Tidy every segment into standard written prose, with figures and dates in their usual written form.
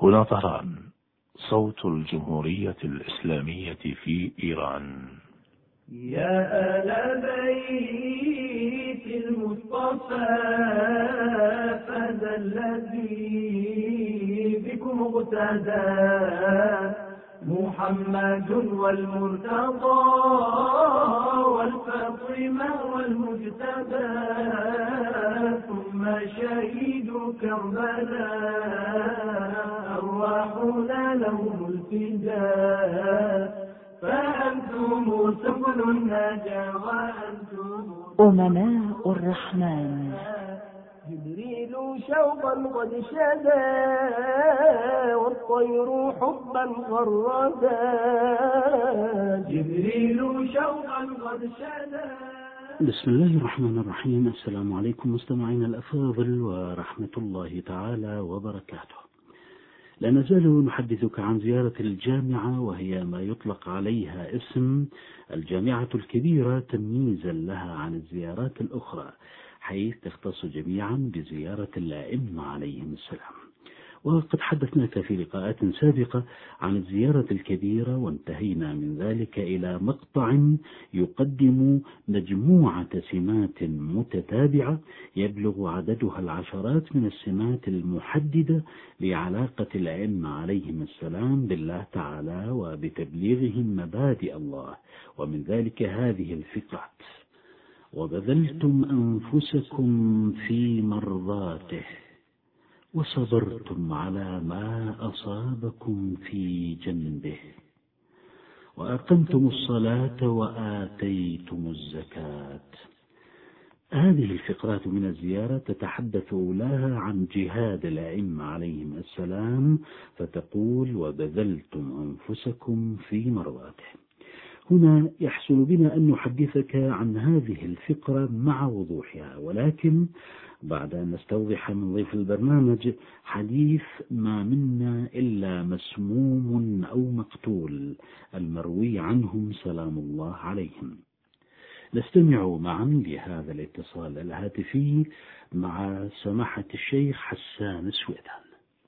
هنا طهران، صوت الجمهورية الإسلامية في إيران. يا آل بيت المصطفى فهذا الذي بكم اغتدى محمد والمرتضى والفاطمة والمجتبى ثم شهيد كربلاء أرواحنا لهم الفداء فأنتم سبل النجاة وأنتم أمناء الرحمن. جبريل شوقا قد شدا والطير حبا غردا جبريل شوقا قد شدا. بسم الله الرحمن الرحيم. السلام عليكم مستمعينا الأفاضل ورحمة الله تعالى وبركاته. لا نزال نحدثك عن زيارة الجامعة، وهي ما يطلق عليها اسم الجامعة الكبيرة تمييزا لها عن الزيارات الأخرى، حيث تختص جميعا بزيارة الأئمة عليهم السلام. وقد حدثناك في لقاءات سابقة عن الزيارة الكبيرة، وانتهينا من ذلك إلى مقطع يقدم مجموعة سمات متتابعة يبلغ عددها العشرات من السمات المحددة لعلاقة الأئمة عليهم السلام بالله تعالى وبتبليغهم مبادئ الله، ومن ذلك هذه الفقرات: وبذلتم أنفسكم في مرضاته وصبرتم على ما أصابكم في جنبه وأقمتم الصلاة وآتيتم الزكاة. هذه الفقرات من الزيارة تتحدث أولاها عن جهاد الأئمة عليهم السلام، فتقول: وبذلتم أنفسكم في مرضاته. هنا يحسن بنا أن نحدثك عن هذه الفقرة مع وضوحها، ولكن بعد أن نستوضح من ضيف البرنامج حديث ما منا إلا مسموم أو مقتول المروي عنهم سلام الله عليهم. نستمع معا لهذا الاتصال الهاتفي مع سماحة الشيخ حسان سويدان.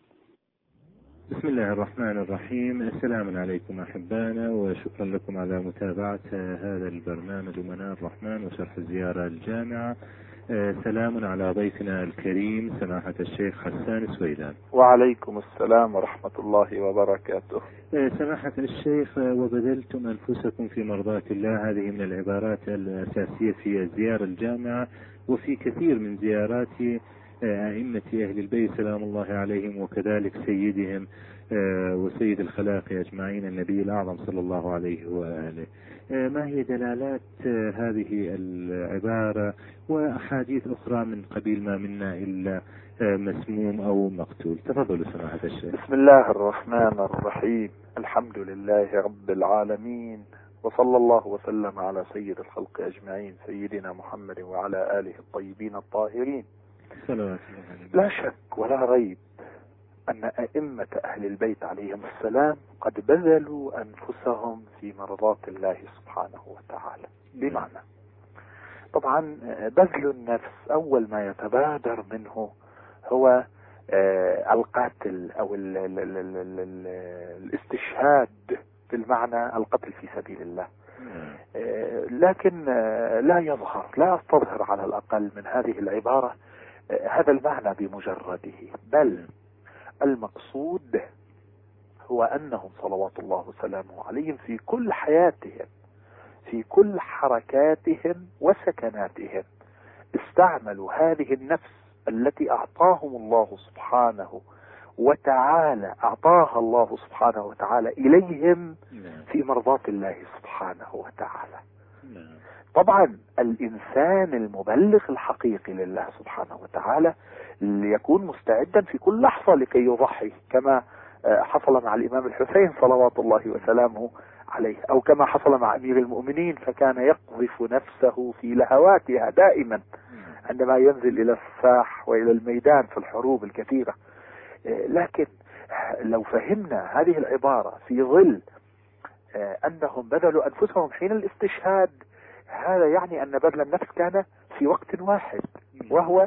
بسم الله الرحمن الرحيم. السلام عليكم أحبانا، وشكرا لكم على متابعة هذا البرنامج أمناء الرحمن وشرح الزيارة الجامعة. سلام على ضيفنا الكريم سماحة الشيخ حسان سويدان. وعليكم السلام ورحمة الله وبركاته. سماحة الشيخ، وبذلتم أنفسكم في مرضاة الله، هذه من العبارات الأساسية في الزيارة الجامعة وفي كثير من زيارات أئمة أهل البيت سلام الله عليهم، وكذلك سيدهم وسيد الخلائق أجمعين النبي الأعظم صلى الله عليه وآله. ما هي دلالات هذه العبارة وأحاديث أخرى من قبيل ما منا إلا مسموم أو مقتول؟ تفضلوا سماحة الشيخ. بسم الله الرحمن الرحيم. الحمد لله رب العالمين، وصلى الله وسلم على سيد الخلق أجمعين سيدنا محمد وعلى آله الطيبين الطاهرين. لا شك ولا ريب أن أئمة أهل البيت عليهم السلام قد بذلوا أنفسهم في مرضاة الله سبحانه وتعالى. بمعنى طبعا بذل النفس أول ما يتبادر منه هو القتل أو الاستشهاد، بالمعنى القتل في سبيل الله. لكن لا يستظهر على الأقل من هذه العبارة هذا المعنى بمجرده، بل المقصود هو أنهم صلوات الله وسلامه عليهم في كل حياتهم، في كل حركاتهم وسكناتهم، استعملوا هذه النفس التي أعطاهم الله سبحانه وتعالى، أعطاها الله سبحانه وتعالى إليهم في مرضاة الله سبحانه وتعالى. طبعا الإنسان المبلغ الحقيقي لله سبحانه وتعالى ليكون مستعدا في كل لحظة لكي يضحي، كما حصل مع الإمام الحسين صلوات الله وسلامه عليه، أو كما حصل مع أمير المؤمنين، فكان يقذف نفسه في لهواتها دائما عندما ينزل إلى الساح وإلى الميدان في الحروب الكثيرة. لكن لو فهمنا هذه العبارة في ظل أنهم بذلوا أنفسهم حين الاستشهاد، هذا يعني أن بذل النفس كان في وقت واحد، وهو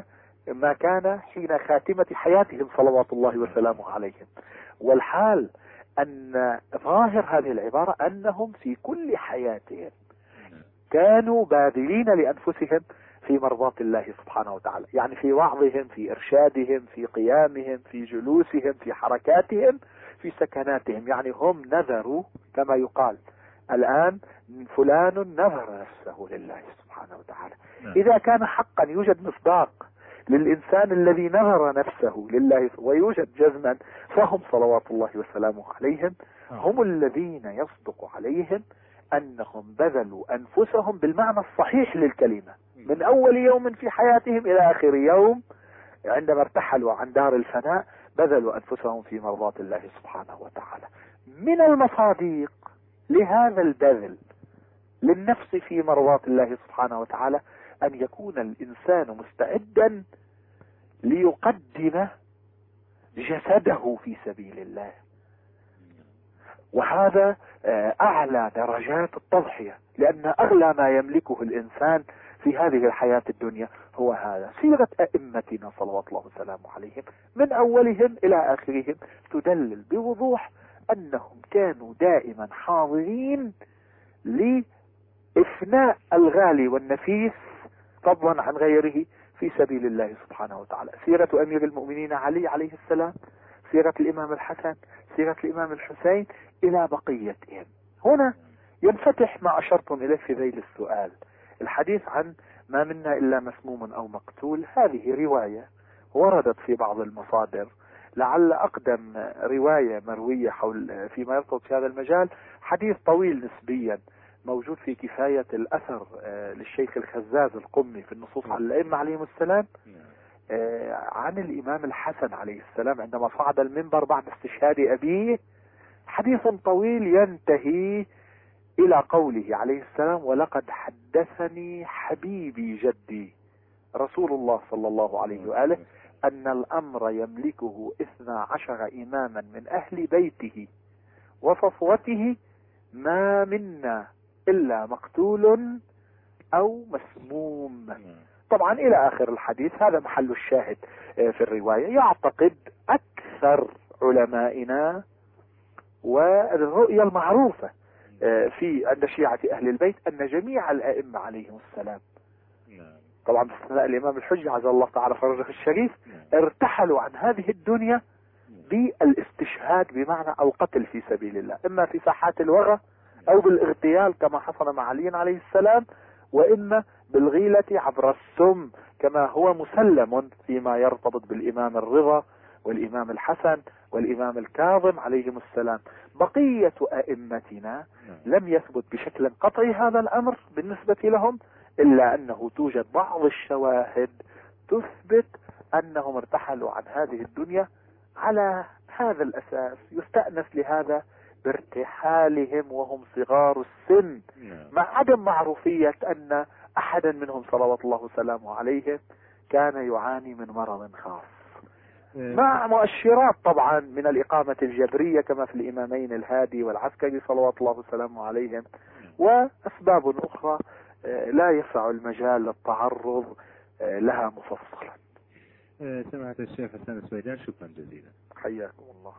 ما كان حين خاتمة حياتهم صلوات الله وسلامه عليهم. والحال أن ظاهر هذه العبارة أنهم في كل حياتهم كانوا باذلين لأنفسهم في مرضاة الله سبحانه وتعالى، يعني في وعظهم، في إرشادهم، في قيامهم، في جلوسهم، في حركاتهم، في سكناتهم. يعني هم نذروا كما يقال الآن فلان نذر نفسه لله سبحانه وتعالى. إذا كان حقا يوجد مصداق للإنسان الذي نذر نفسه لله ويوجد جزما، فهم صلوات الله وسلامه عليهم هم الذين يصدق عليهم أنهم بذلوا أنفسهم بالمعنى الصحيح للكلمة من أول يوم في حياتهم إلى آخر يوم عندما ارتحلوا عن دار الفناء، بذلوا أنفسهم في مرضاة الله سبحانه وتعالى. من المصادق لهذا البذل للنفس في مرضاة الله سبحانه وتعالى أن يكون الإنسان مستعدا ليقدم جسده في سبيل الله، وهذا أعلى درجات التضحية، لأن أغلى ما يملكه الإنسان في هذه الحياة الدنيا هو هذا. سيرة أئمتنا صلوات الله وسلامه عليهم من أولهم إلى آخرهم تدلل بوضوح أنهم كانوا دائما حاضرين لإفناء الغالي والنفيس فضلا عن غيره في سبيل الله سبحانه وتعالى. سيرة أمير المؤمنين علي عليه السلام، سيرة الإمام الحسن، سيرة الإمام الحسين إلى بقيتهم. هنا ينفتح ما أشرتم إليه في ذيل السؤال، الحديث عن ما منا إلا مسموم أو مقتول. هذه رواية وردت في بعض المصادر، لعل أقدم رواية مروية حول فيما يرتبط في هذا المجال حديث طويل نسبيا موجود في كفاية الأثر للشيخ الخزاز القمي في النصوص على الأئمة عليهم السلام عن الإمام الحسن عليه السلام عندما صعد المنبر بعد استشهاد أبيه. حديث طويل ينتهي إلى قوله عليه السلام: ولقد حدثني حبيبي جدي رسول الله صلى الله عليه وآله أن الأمر يملكه 12 إماما من أهل بيته وصفوته ما منا إلا مقتول أو مسموم. طبعا إلى آخر الحديث. هذا محل الشاهد في الرواية. يعتقد أكثر علمائنا والرؤية المعروفة في عند شيعة أهل البيت أن جميع الأئمة عليهم السلام، طبعا باستثناء الإمام الحجة عز الله تعالى فرجه الشريف، ارتحلوا عن هذه الدنيا بالاستشهاد بمعنى القتل في سبيل الله، إما في ساحات الوغى أو بالاغتيال كما حصل مع علي عليه السلام، وإما بالغيلة عبر السم كما هو مسلم فيما يرتبط بالإمام الرضا والإمام الحسن والإمام الكاظم عليهم السلام. بقية أئمتنا لم يثبت بشكل قطعي هذا الأمر بالنسبة لهم، إلا أنه توجد بعض الشواهد تثبت أنهم ارتحلوا عن هذه الدنيا على هذا الأساس. يستأنس لهذا بارتحالهم وهم صغار السن، مع عدم معروفية أن أحدا منهم صلوات الله وسلامه عليه كان يعاني من مرض خاص، مع مؤشرات طبعا من الإقامة الجبرية كما في الإمامين الهادي والعسكري صلوات الله وسلامه عليهم، وأسباب أخرى لا يسع المجال للتعرض لها مفصلا. سمعة الشيخ حسن السويدان، شكرا جزيلا. حياكم الله.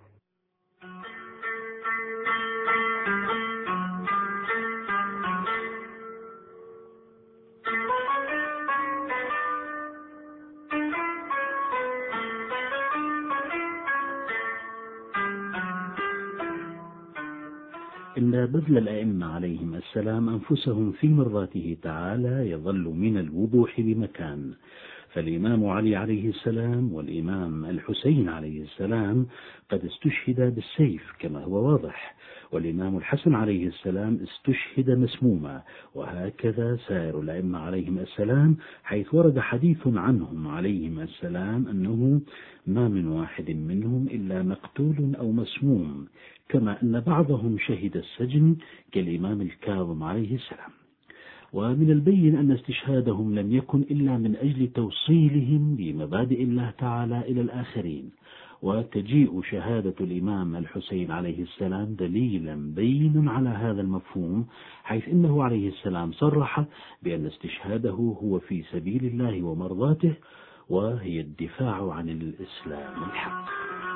إن بذل الأئمة عليهم السلام أنفسهم في مرضاته تعالى يظل من الوضوح بمكان. فالإمام علي عليه السلام والإمام الحسين عليه السلام قد استشهد بالسيف كما هو واضح، والإمام الحسن عليه السلام استشهد مسموما، وهكذا سائر الأئمة عليهم السلام، حيث ورد حديث عنهم عليهم السلام أنه ما من واحد منهم إلا مقتول أو مسموم، كما أن بعضهم شهد السجن كالإمام الكاظم عليه السلام. ومن البين أن استشهادهم لم يكن إلا من أجل توصيلهم بمبادئ الله تعالى إلى الآخرين، وتجيء شهادة الإمام الحسين عليه السلام دليلا بين على هذا المفهوم، حيث إنه عليه السلام صرح بأن استشهاده هو في سبيل الله ومرضاته، وهي الدفاع عن الإسلام الحق.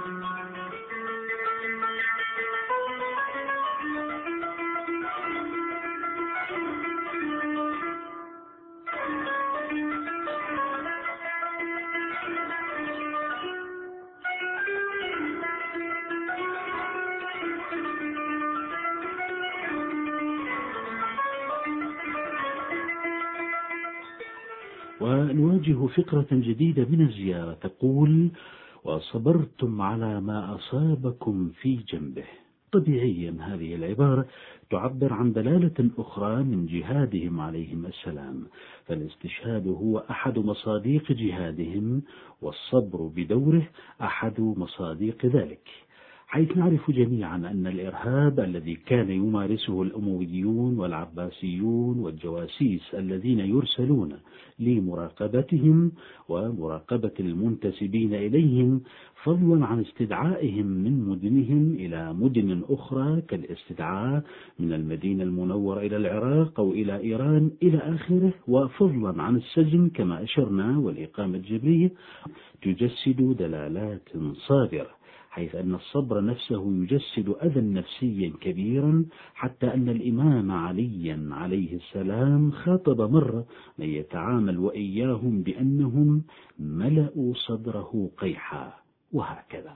ونواجه فكرة جديدة من الزيارة تقول: وصبرتم على ما أصابكم في جنبه. طبيعيا هذه العبارة تعبر عن دلالة أخرى من جهادهم عليهم السلام، فالاستشهاد هو أحد مصادق جهادهم، والصبر بدوره أحد مصادق ذلك، حيث نعرف جميعا أن الإرهاب الذي كان يمارسه الأمويون والعباسيون والجواسيس الذين يرسلون لمراقبتهم ومراقبة المنتسبين إليهم، فضلا عن استدعائهم من مدنهم إلى مدن أخرى كالاستدعاء من المدينة المنورة إلى العراق أو إلى إيران إلى آخره، وفضلا عن السجن كما أشرنا والإقامة الجبرية، تجسد دلالات صادرة، حيث أن الصبر نفسه يجسد أذى نفسيا كبيرا، حتى أن الإمام عليا عليه السلام خاطب مرة من يتعامل وإياهم بأنهم ملأوا صدره قيحا، وهكذا.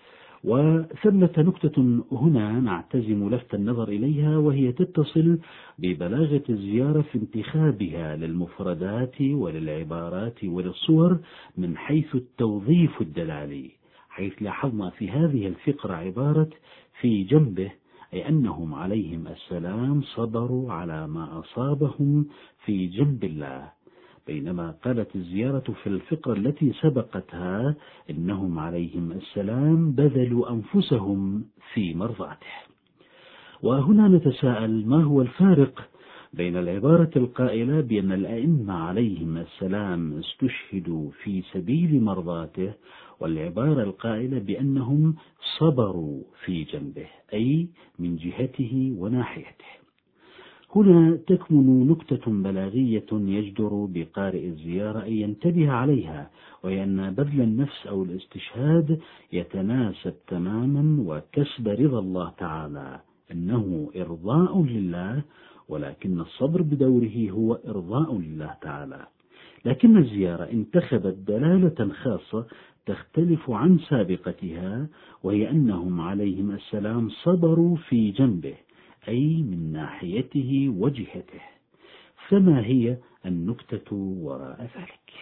وثمة نكتة هنا نعتزم لفت النظر إليها، وهي تتصل ببلاغة الزيارة في انتخابها للمفردات وللعبارات وللصور من حيث التوظيف الدلالي، حيث لاحظنا في هذه الفقرة عبارة في جنبه، أي أنهم عليهم السلام صبروا على ما أصابهم في جنب الله، بينما قالت الزيارة في الفقرة التي سبقتها إنهم عليهم السلام بذلوا أنفسهم في مرضاته. وهنا نتساءل: ما هو الفارق بين العبارة القائلة بأن الأئمة عليهم السلام استشهدوا في سبيل مرضاته، والعبارة القائلة بأنهم صبروا في جنبه، أي من جهته وناحيته؟ هنا تكمن نكتة بلاغية يجدر بقارئ الزيارة أن ينتبه عليها، وهي أن بذل النفس أو الاستشهاد يتناسب تماما وكسب رضا الله تعالى، أنه إرضاء لله، ولكن الصبر بدوره هو إرضاء لله تعالى. لكن الزيارة انتخبت دلالة خاصة تختلف عن سابقتها، وهي أنهم عليهم السلام صبروا في جنبه، أي من ناحيته وجهته. فما هي النكتة وراء ذلك؟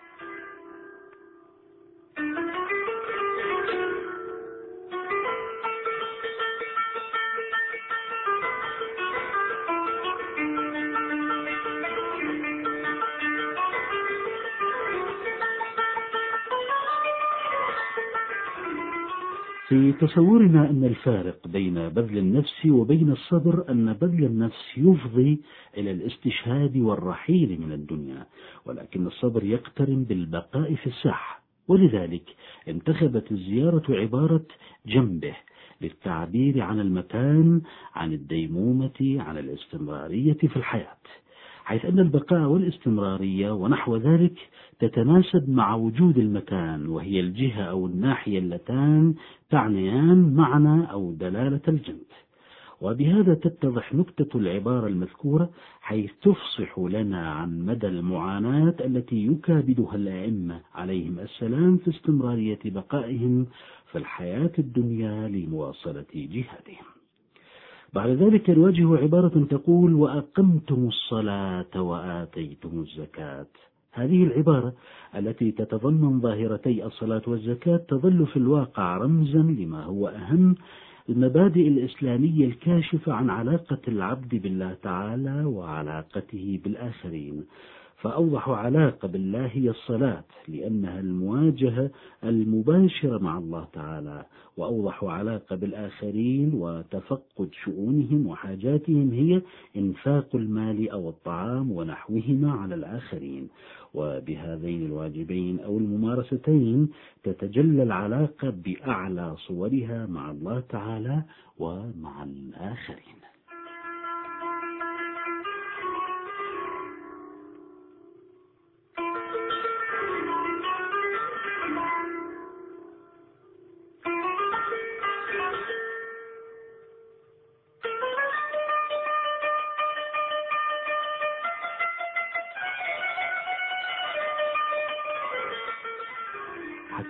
في تصورنا أن الفارق بين بذل النفس وبين الصبر أن بذل النفس يفضي إلى الاستشهاد والرحيل من الدنيا، ولكن الصبر يقترن بالبقاء في الساحة، ولذلك انتخبت الزيارة عبارة جنبه للتعبير عن المكان، عن الديمومة، عن الاستمرارية في الحياة، حيث أن البقاء والاستمرارية ونحو ذلك تتناسب مع وجود المكان، وهي الجهة أو الناحية اللتان تعنيان معنى أو دلالة الجنب. وبهذا تتضح نكتة العبارة المذكورة، حيث تفصح لنا عن مدى المعاناة التي يكابدها الأئمة عليهم السلام في استمرارية بقائهم في الحياة الدنيا لمواصلة جهادهم. بعد ذلك نواجه عبارة تقول: وأقمتم الصلاة وآتيتم الزكاة. هذه العبارة التي تتضمن ظاهرتي الصلاة والزكاة تظل في الواقع رمزا لما هو أهم المبادئ الإسلامية الكاشفة عن علاقة العبد بالله تعالى وعلاقته بالآخرين. فأوضح علاقة بالله هي الصلاة، لأنها المواجهة المباشرة مع الله تعالى، وأوضح علاقة بالآخرين وتفقد شؤونهم وحاجاتهم هي إنفاق المال أو الطعام ونحوهما على الآخرين. وبهذين الواجبين أو الممارستين تتجلى العلاقة بأعلى صورها مع الله تعالى ومع الآخرين.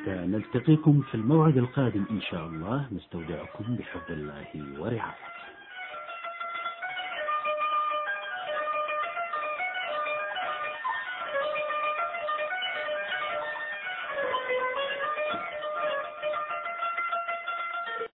حتى نلتقيكم في الموعد القادم إن شاء الله، نستودعكم بحفظ الله ورعايته.